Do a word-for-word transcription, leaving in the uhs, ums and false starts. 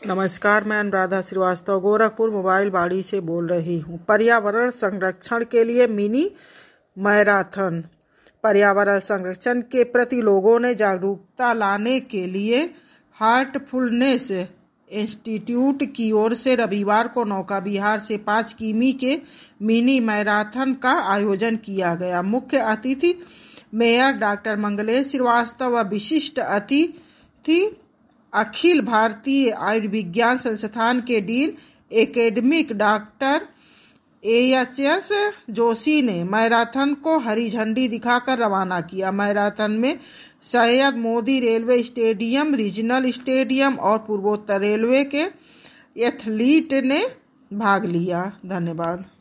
नमस्कार, मैं अनुराधा श्रीवास्तव गोरखपुर मोबाइल बाड़ी से बोल रही हूँ। पर्यावरण संरक्षण के लिए मिनी मैराथन। पर्यावरण संरक्षण के प्रति लोगों ने जागरूकता लाने के लिए हार्टफुलनेस इंस्टीट्यूट की ओर से रविवार को नौका विहार से पाँच किमी के मिनी मैराथन का आयोजन किया गया। मुख्य अतिथि मेयर डॉक्टर मंगलेश श्रीवास्तव व विशिष्ट अतिथि अखिल भारतीय आयुर्विज्ञान संस्थान के dean academic doctor H S Joshi ने मैराथन को हरी झंडी दिखाकर रवाना किया। मैराथन में Syed Modi railway stadium, regional stadium और पूर्वोत्तर रेलवे के एथलीट ने भाग लिया। धन्यवाद।